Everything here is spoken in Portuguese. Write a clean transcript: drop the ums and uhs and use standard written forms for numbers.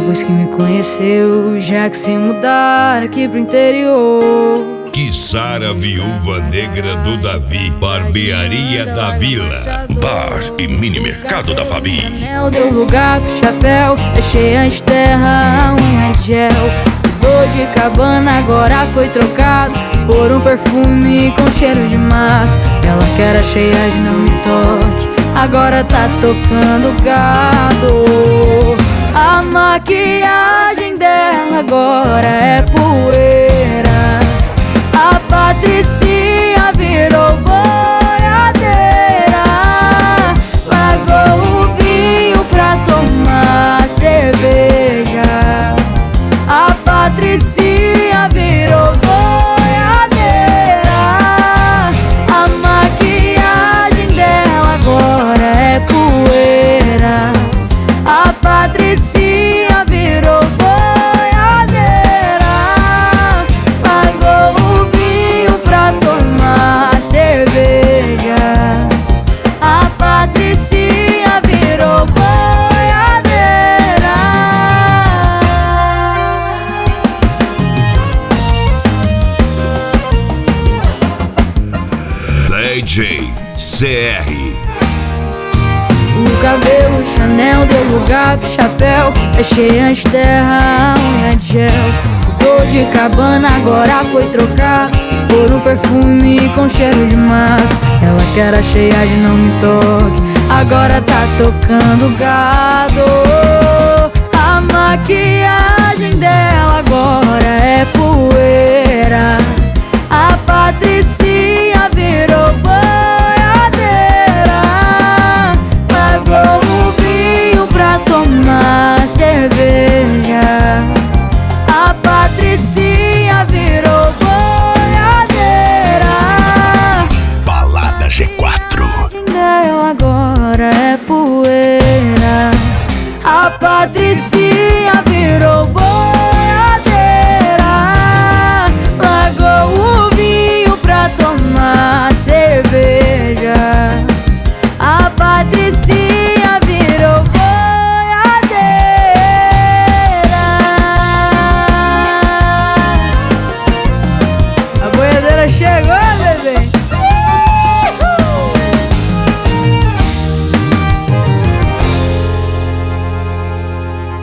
depois que me conheceu, já que se mudar aqui pro interior. Kizara Viúva Negra do Davi, Barbearia da Vila, Bar e Mini Mercado da Fabi. Chanel deu lugar pro chapéu, achei antes terra, unha de gel. O de cabana agora foi trocado por um perfume com cheiro de mato. Ela que era cheia de não me toque, agora tá tocando gado. A maquiagem dela agora é poeira. A Patricinha virou boiadeira. Largou o vinho pra tomar cerveja. A Patricinha virou boiadeira. A maquiagem dela agora é poeira. A Patricinha virou boiadeira. Largou o vinho pra tomar cerveja. A Patricinha virou boiadeira. DJ CR. O cabelo Chanel deu lugar pro chapéu, achei antes terra, unha de gel. O dor de cabana agora foi trocado por um perfume com cheiro de mato. Ela que era cheia de não me toque, agora tá tocando gado.